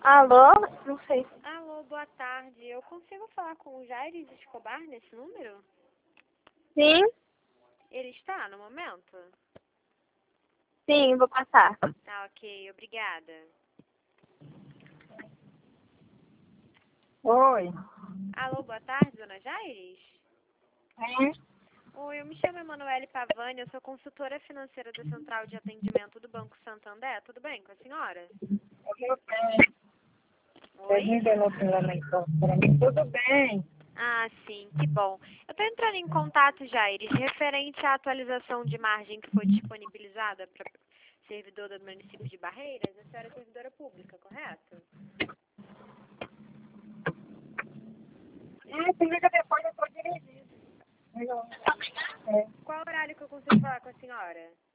Alô? Não sei. Alô, boa tarde. Eu consigo falar com o Jaires Escobar nesse número? Sim? Ele está no momento? Sim, vou passar. Tá, ok. Obrigada. Oi. Alô, boa tarde, dona Jaires? É? Oi, eu me chamo Emanuele Pavani, eu sou consultora financeira da Central de Atendimento do Banco Santander. Tudo bem com a senhora? Oi? Para mim, tudo bem. Ah, sim, que bom. Eu estou entrando em contato, Jaires, referente à atualização de margem que foi disponibilizada para servidor do município de Barreiras. A senhora é servidora pública, correto? Se liga depois, eu estou dirigindo. É. Qual horário que eu consigo falar com a senhora?